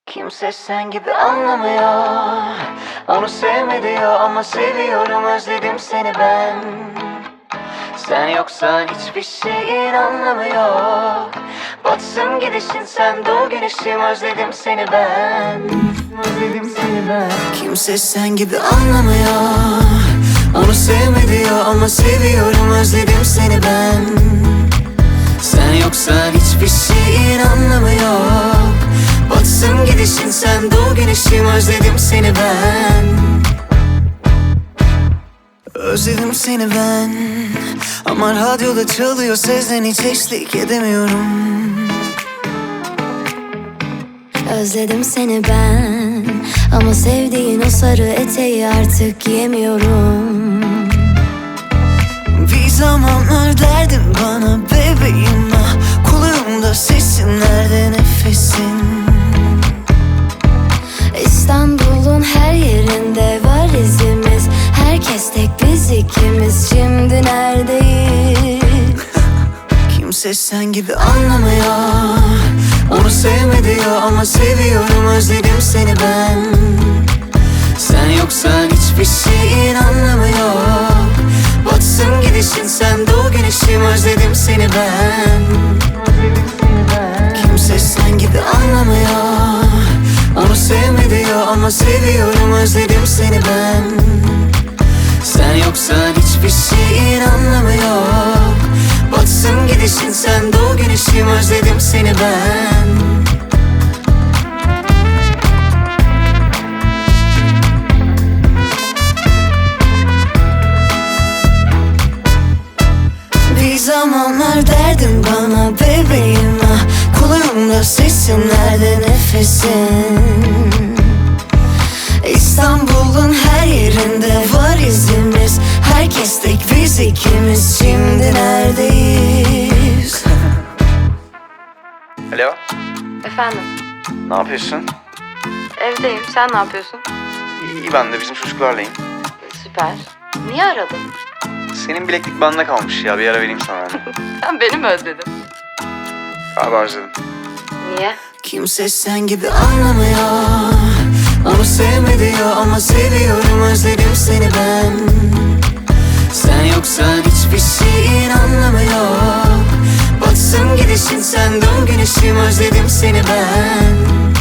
Kimse sen gibi anlamıyor. Onu sevme diyor ama seviyorum, özledim seni ben. Sen yoksan hiçbir şeyin anlamıyor. Batsın gidişin, sen doğu güneşim, özledim seni ben. Özledim seni ben. Kimse sen gibi anlamıyor. Onu sevme diyor ama seviyorum, özledim seni ben. Sen yoksan hiçbir şeyin anlamıyor. Batsın gidişin, sen doğu güneşim, özledim seni ben. Özledim seni ben. Ama radyoda çalıyor, seslen hiç eşlik edemiyorum. Özledim seni ben. Ama sevdiğin o sarı eteği artık giyemiyorum. Bir zamanlar derdin bana bebeğim, ah kulağımda sesin, nerede nefesin? İstanbul'un her yerinde var izimiz. Herkes tek, biz ikimiz, şimdi neredeyiz? Kimse sen gibi anlamıyor. Onu sevme diyor ama seviyorum, özledim seni ben. Sen yoksan hiçbir şeyin anlamıyor. Batsın gidişin, sen doğu güneşim, özledim seni ben. Kimse sen gibi anlamıyor. Onu sevme diyor ama seviyorum, özledim seni ben. Sen yoksan hiçbir şeyin anlamıyor. Batsın gidişin, sen doğu güneşim, özledim seni ben. Bir zamanlar derdin bana bebeğim, ah kulağımda sesin, nerede nefesin? İstanbul'un her yerinde var izimiz. Herkes tek, biz ikimiz, şimdi neredeyiz? Alo, Efendim, ne yapıyorsun? evdeyim. Sen ne yapıyorsun? İyi ben de bizim çocuklarlayım. Süper. Niye aradın? Senin bileklik bende kalmış ya, bir ara vereyim sana. Sen beni mi özledin? Abi özledim. Niye? Kimse sen gibi anlamıyor. Onu sevme diyor ama seviyorum, özledim seni ben. Sen yoksan hiçbir şeyin anlamıyor. Batsın gidişin, sen doğu güneşim, özledim seni ben.